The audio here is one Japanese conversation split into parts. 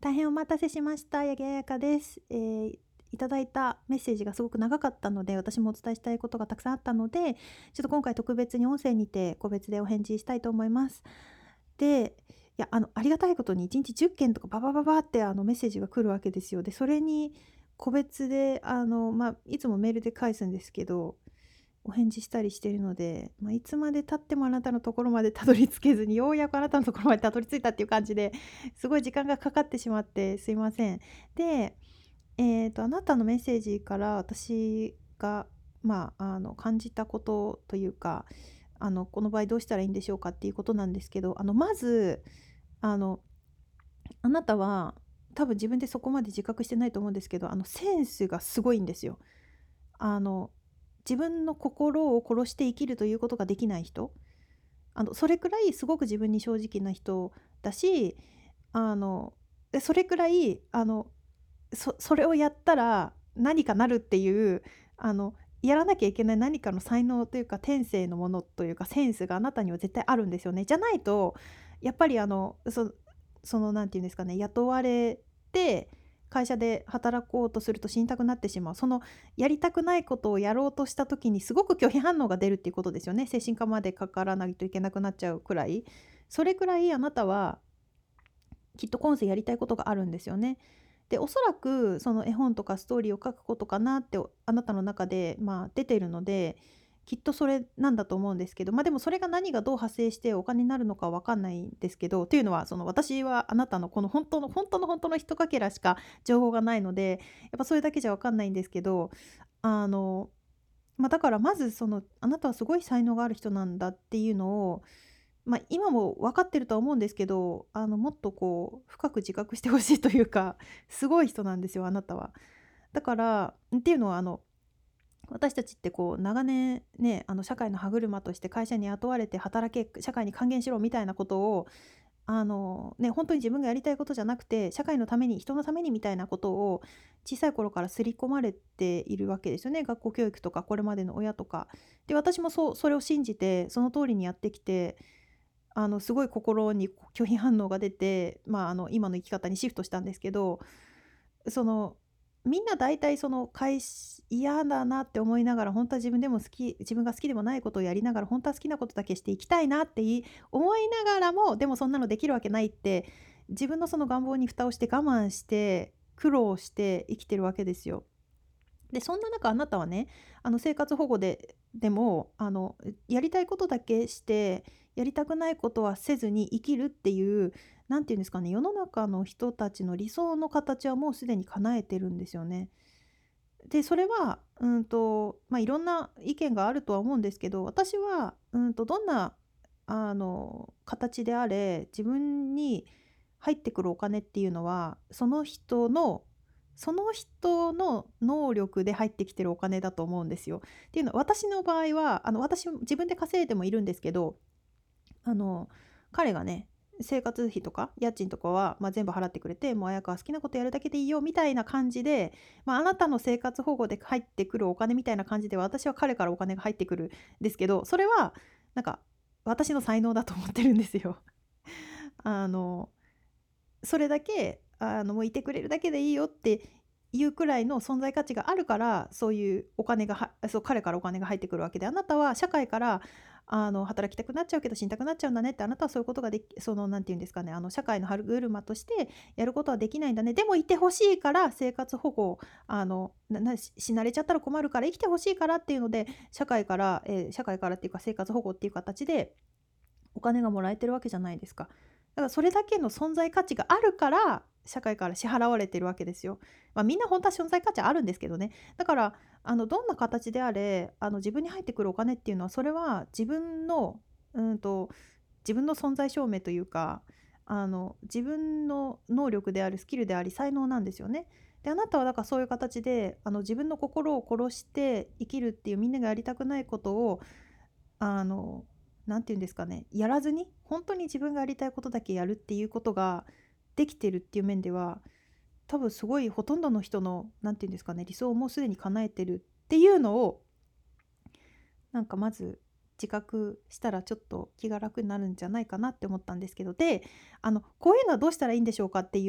大変お待たせしました。やぎあやかです。いただいたメッセージがすごく長かったので、私もお伝えしたいことがたくさんあったので、ちょっと今回特別に音声にて個別でお返事したいと思います。で、ありがたいことに1日10件とかババババってメッセージが来るわけですよ。で、それに個別でいつもメールで返すんですけど、お返事したりしているので、いつまで経ってもあなたのところまでたどり着けずに、ようやくあなたのところまでたどり着いたっていう感じで、すごい時間がかかってしまってすいません。で、あなたのメッセージから私が、感じたことというか、この場合どうしたらいいんでしょうかっていうことなんですけど、まず、あの、あなたは多分自分でそこまで自覚してないと思うんですけど、センスがすごいんですよ。あの、自分の心を殺して生きるということができない人、それくらいすごく自分に正直な人だし、あの、それくらい、それをやったら何かなるっていう、あの、やらなきゃいけない何かの才能というか、天性のものというか、センスがあなたには絶対あるんですよね。じゃないと、やっぱりそのなんていうんですかね、雇われて、会社で働こうとすると死にたくなってしまう。そのやりたくないことをやろうとした時にすごく拒否反応が出るっていうことですよね。精神科までかからないといけなくなっちゃうくらい。それくらいあなたはきっと今世やりたいことがあるんですよね。で、おそらくその絵本とかストーリーを書くことかなってあなたの中で、出ているので、きっとそれなんだと思うんですけど、でもそれが何がどう派生してお金になるのかわかんないんですけど、っていうのはその私はあなたのこの本当のひとかけらしか情報がないので、やっぱそれだけじゃわかんないんですけど、あの、だからまずそのあなたはすごい才能がある人なんだっていうのを今も分かってるとは思うんですけど、もっとこう、深く自覚してほしいというか、すごい人なんですよ、あなたは。だから、っていうのは、私たちってこう、長年ね、社会の歯車として会社に雇われて働け、社会に還元しろみたいなことを、本当に自分がやりたいことじゃなくて、社会のために、人のためにみたいなことを、小さい頃から刷り込まれているわけですよね。学校教育とか、これまでの親とか。で、私もそれを信じて、その通りにやってきて、すごい心に拒否反応が出て、今の生き方にシフトしたんですけど、その、みんな大体その、嫌だなって思いながら、本当は自分が好きでもないことをやりながら、本当は好きなことだけしていきたいなって思いながらも、でもそんなのできるわけないって、自分のその願望に蓋をして我慢して、苦労して生きてるわけですよ。で、そんな中あなたはね、生活保護でも、やりたいことだけして、やりたくないことはせずに生きるっていう、なんていうんですかね、世の中の人たちの理想の形はもうすでに叶えてるんですよね。で、それは、いろんな意見があるとは思うんですけど、私は、どんな、形であれ、自分に入ってくるお金っていうのは、その人の能力で入ってきてるお金だと思うんですよ。っていうのは、私の場合は、私も自分で稼いでもいるんですけど、あの、彼がね、生活費とか家賃とかは、全部払ってくれて、もう綾香は好きなことやるだけでいいよみたいな感じで、あなたの生活保護で入ってくるお金みたいな感じで、私は彼からお金が入ってくるんですけど、それはなんか私の才能だと思ってるんですよ。あの、それだけ、もういてくれるだけでいいよっていうくらいの存在価値があるから、そういうお金がそう、彼からお金が入ってくるわけで、あなたは社会から、働きたくなっちゃうけど死にたくなっちゃうんだねって、あなたはそういうことがなんて言うんですかね、社会の歯車としてやることはできないんだね。でもいてほしいから生活保護、死なれちゃったら困るから生きてほしいからっていうので、社会からっていうか生活保護っていう形でお金がもらえてるわけじゃないですか。だからそれだけの存在価値があるから、社会から支払われてるわけですよ。みんな本当は存在価値あるんですけどね。だから、どんな形であれ、自分に入ってくるお金っていうのは、それはうんと、自分の存在証明というか、自分の能力であるスキルであり、才能なんですよね。で、あなたはだからそういう形で、自分の心を殺して生きるっていうみんながやりたくないことをあの、なんて言うんですかね、やらずに、本当に自分がやりたいことだけやるっていうことができてるっていう面では、多分すごいほとんどの人の、なんて言うんですかね、理想をもうすでに叶えてるっていうのを、まず自覚したらちょっと気が楽になるんじゃないかなって思ったんですけど、で、こういうのはどうしたらいいんでしょうかっていうね、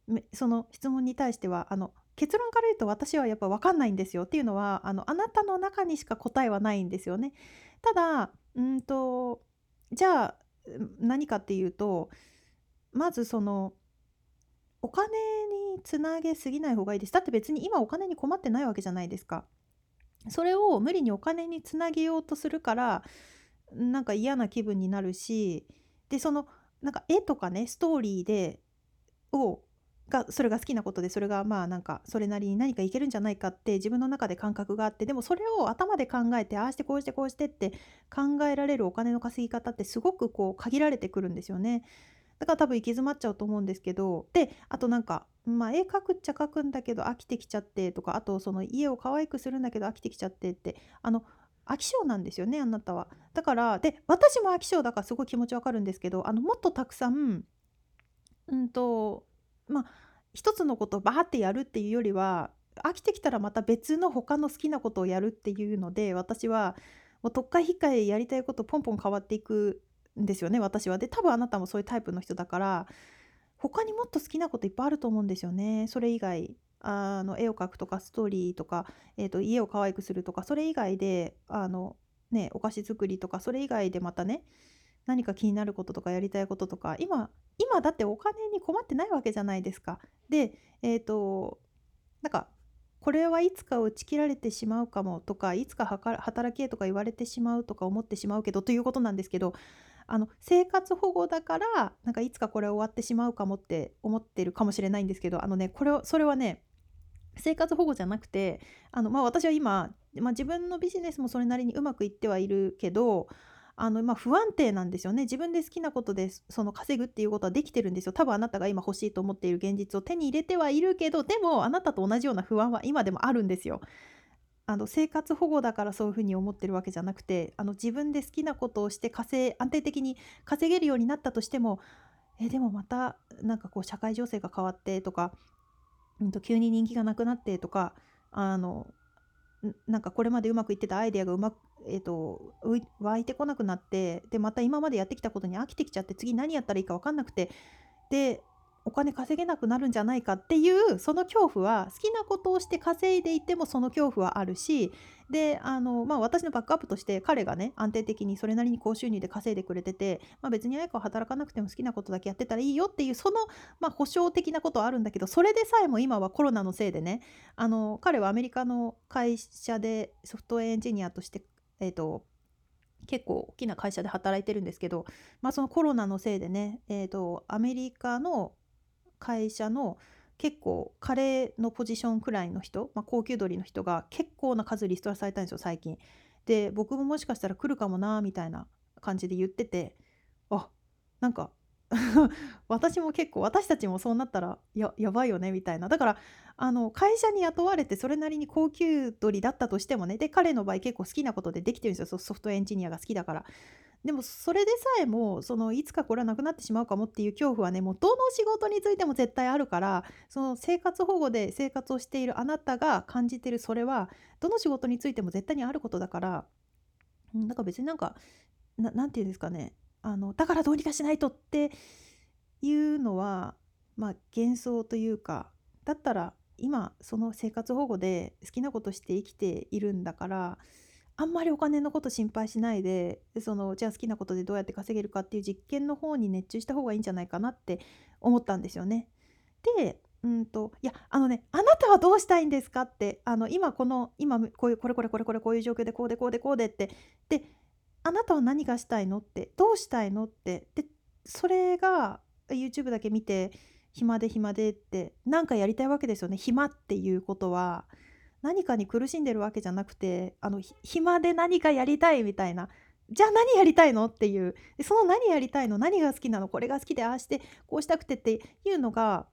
その質問に対しては結論から言うと私はやっぱ分かんないんですよ。っていうのはあなたの中にしか答えはないんですよね。ただ、じゃあ、何かっていうと、まずお金につなげすぎない方がいいです。だって別に今お金に困ってないわけじゃないですか。それを無理にお金につなげようとするから、なんか嫌な気分になるし、で、なんか絵とかね、ストーリーをそれが好きなことで、それがまあなんかそれなりに何かいけるんじゃないかって自分の中で感覚があって、でもそれを頭で考えて、ああしてこうしてこうしてって考えられるお金の稼ぎ方ってすごくこう限られてくるんですよね。だから多分行き詰まっちゃうと思うんですけど、で、あとなんか、絵描くっちゃ描くんだけど飽きてきちゃってとか、あとその家を可愛くするんだけど飽きてきちゃってって、飽き性なんですよね、あなたは。だから、で、私も飽き性だからすごい気持ちわかるんですけど、もっとたくさん、うんと、まあ、一つのことをバーってやるっていうよりは、飽きてきたらまた別の他の好きなことをやるっていうので、私はもう特化引っかえやりたいことポンポン変わっていくんですよね、私は。で、多分あなたもそういうタイプの人だから、他にもっと好きなこといっぱいあると思うんですよね。それ以外、絵を描くとかストーリーとか、家を可愛くするとか、それ以外で、お菓子作りとか、それ以外でまたね、何か気になることとかやりたいこととか、今だってお金に困ってないわけじゃないですか。で、なんか、これはいつか打ち切られてしまうかもとか、いつか働けとか言われてしまうとか思ってしまうけどということなんですけど、生活保護だから、なんかいつかこれ終わってしまうかもって思ってるかもしれないんですけど、それはね、生活保護じゃなくて、私は今、自分のビジネスもそれなりにうまくいってはいるけど、不安定なんですよね。自分で好きなことで、稼ぐっていうことはできてるんですよ。多分あなたが今欲しいと思っている現実を手に入れてはいるけど、でもあなたと同じような不安は今でもあるんですよ。生活保護だからそういう風に思ってるわけじゃなくて、自分で好きなことをして安定的に稼げるようになったとしても、でもまたなんかこう社会情勢が変わってとか、急に人気がなくなってとか、あの、なんかこれまでうまくいってたアイデアが湧いてこなくなって、で、また今までやってきたことに飽きてきちゃって、次何やったらいいか分かんなくて、で、お金稼げなくなるんじゃないかっていう、その恐怖は、好きなことをして稼いでいてもその恐怖はあるし、で、私のバックアップとして彼がね、安定的にそれなりに高収入で稼いでくれてて、別にあやかは働かなくても好きなことだけやってたらいいよっていう、保証的なことはあるんだけど、それでさえも今はコロナのせいでね、彼はアメリカの会社でソフトウェアエンジニアとして、結構大きな会社で働いてるんですけど、そのコロナのせいでね、アメリカの会社の結構彼のポジションくらいの人、高級取りの人が結構な数リストラされたんですよ、最近。で、僕ももしかしたら来るかもなみたいな感じで言ってて、あ、なんか私も結構、私たちもそうなったら、やばいよねみたいな。だから、会社に雇われてそれなりに高級取りだったとしてもね、で、彼の場合結構好きなことでできてるんですよ、ソフトウェアエンジニアが好きだから。でもそれでさえも、いつかこれはなくなってしまうかもっていう恐怖はね、もうどの仕事についても絶対あるから、その生活保護で生活をしているあなたが感じてるそれは、どの仕事についても絶対にあることだから、だから別になんか、なんていうんですかね、だからどうにかしないとっていうのは、幻想というか、だったら今その生活保護で好きなことして生きているんだから、あんまりお金のこと心配しないで、じゃあ好きなことでどうやって稼げるかっていう実験の方に熱中した方がいいんじゃないかなって思ったんですよね。で、いや、あなたはどうしたいんですかって、今こういう、これこういう状況でこうでこうでこうでって、で、あなたは何がしたいのって、どうしたいのって、で、それが YouTube だけ見て、暇で暇でって、なんかやりたいわけですよね。暇っていうことは、何かに苦しんでるわけじゃなくて、暇で何かやりたいみたいな。じゃあ何やりたいのっていう。で、その何やりたいの、何が好きなの、これが好きで、ああして、こうしたくてっていうのが、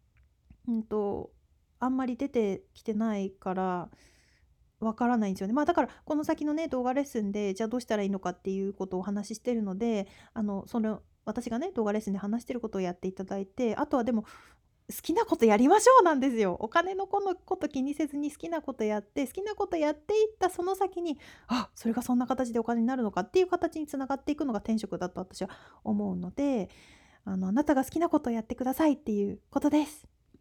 あんまり出てきてないから、わからないんですよね。だから、この先のね、動画レッスンで、じゃあどうしたらいいのかっていうことをお話ししてるので、私がね、動画レッスンで話してることをやっていただいて、あとはでも、好きなことやりましょうなんですよ。お金のこと気にせずに好きなことやって、好きなことやっていったその先に、それがそんな形でお金になるのかっていう形に繋がっていくのが転職だと私は思うので、あなたが好きなことをやってくださいっていうことです。